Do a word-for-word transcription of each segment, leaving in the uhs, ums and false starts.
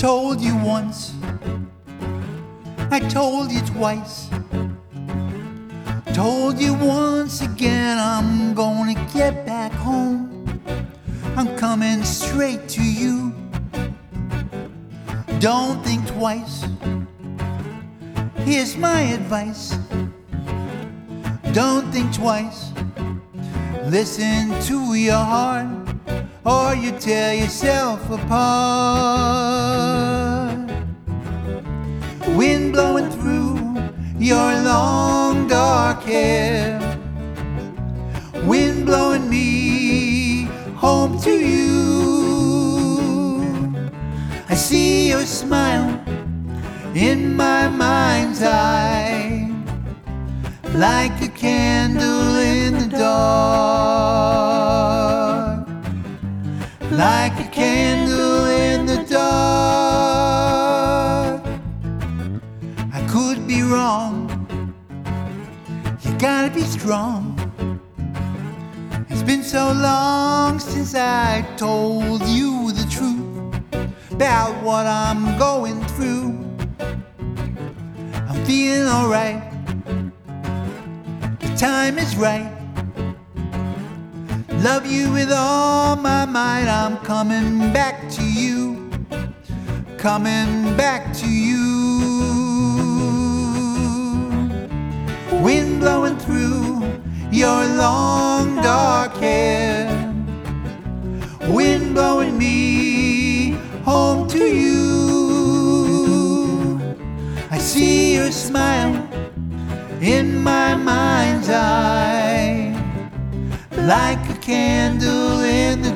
told you once, I told you twice, told you once again, I'm gonna get back home. I'm coming straight to you. Don't think twice. Here's my advice. Don't think twice. Listen to your heart, or you tear yourself apart. Wind blowing through your long dark hair, wind blowing me home to you. I see your smile in my mind's eye, like a candle in the dark, like a candle in the dark. I could be wrong, you gotta be strong. It's been so long since I told you the truth about what I'm going through. I'm feeling alright, the time is right. Love you with all my might. I'm coming back to you, coming back to you. Wind blowing through your long dark hair, wind blowing me home to you. I see your smile in my mind's eye, like a candle in the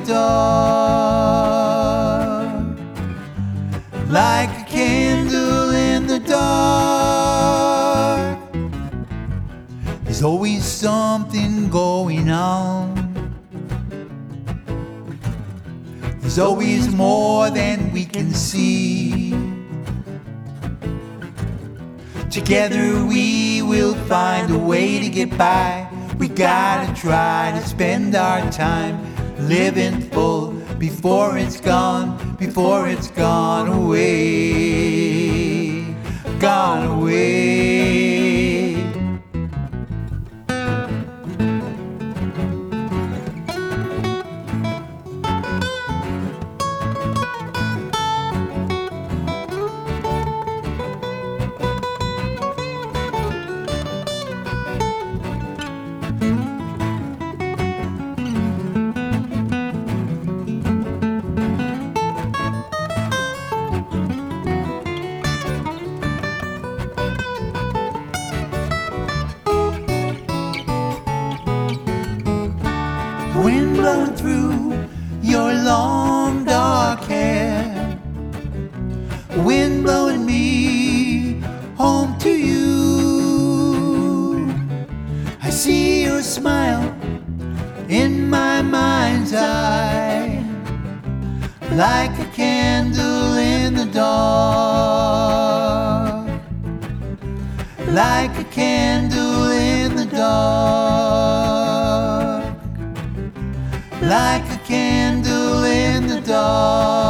dark, like a candle in the dark. There's always something going on. There's always more than we can see. Together we will find a way to get by. We gotta try to spend our time living full before it's gone, before it's gone away, gone away. Wind blowing through your long dark hair, wind blowing me home to you. I see your smile in my mind's eye, like a candle in the dark, like a candle in the dark, like a candle in the dark.